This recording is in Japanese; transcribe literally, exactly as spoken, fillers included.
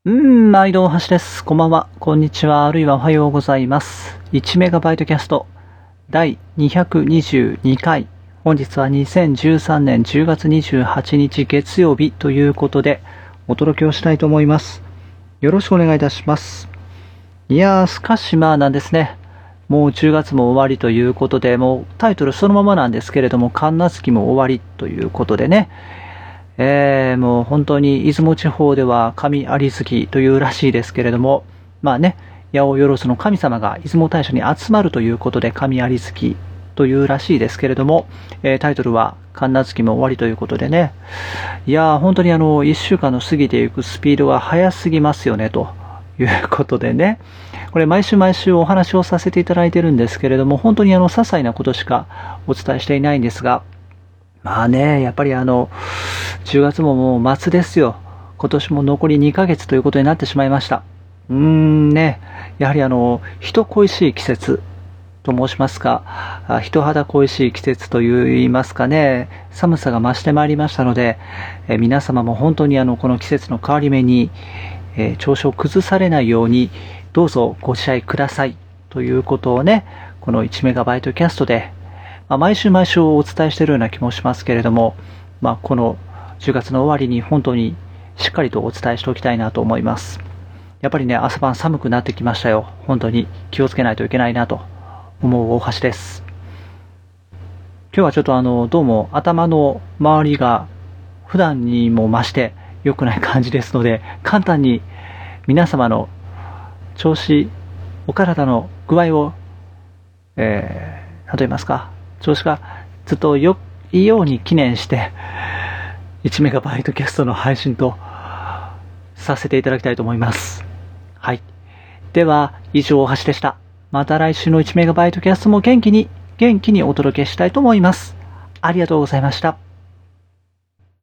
うーん、毎度大橋です。こんばんは、こんにちは、あるいはおはようございます。いちメガバイトキャストだいにひゃくにじゅうにかい。本日はにせんじゅうさんねんじゅうがつにじゅうはちにち月曜日ということでお届けをしたいと思います。よろしくお願いいたします。いやー、すかしまあなんですね。もうじゅうがつも終わりということで、もうタイトルそのままなんですけれども、神無月も終わりということでね。えー、もう本当に出雲地方では神有月というらしいですけれども、まあね、八百万の神様が出雲大社に集まるということで神有月というらしいですけれども、えー、タイトルは神無月も終わりということでね、いやー本当にあのいっしゅうかんの過ぎていくスピードが速すぎますよねということでね、これ毎週毎週お話をさせていただいてるんですけれども、本当にあの些細なことしかお伝えしていないんですが、まあね、やっぱりあの、じゅうがつももう末ですよ。今年も残りにかげつということになってしまいました。うーんね、やはりあの、人恋しい季節と申しますか、人肌恋しい季節といいますかね、寒さが増してまいりましたので、え皆様も本当にあの、この季節の変わり目に、えー、調子を崩されないように、どうぞご自愛くださいということをね、このいちメガバイトキャストで、まあ、毎週毎週お伝えしているような気もしますけれども、まあ、このじゅうがつの終わりに本当にしっかりとお伝えしておきたいなと思います。やっぱりね、朝晩寒くなってきましたよ。本当に気をつけないといけないなと思う大橋です。今日はちょっとあの、どうも頭の周りが普段にも増して良くない感じですので、簡単に皆様の調子、お体の具合を、えー、例えますか、調子がずっと良いように記念していちメガバイトキャストの配信とさせていただきたいと思います。はい。では以上大橋でした。また来週のいちメガバイトキャストも元気に元気にお届けしたいと思います。ありがとうございました。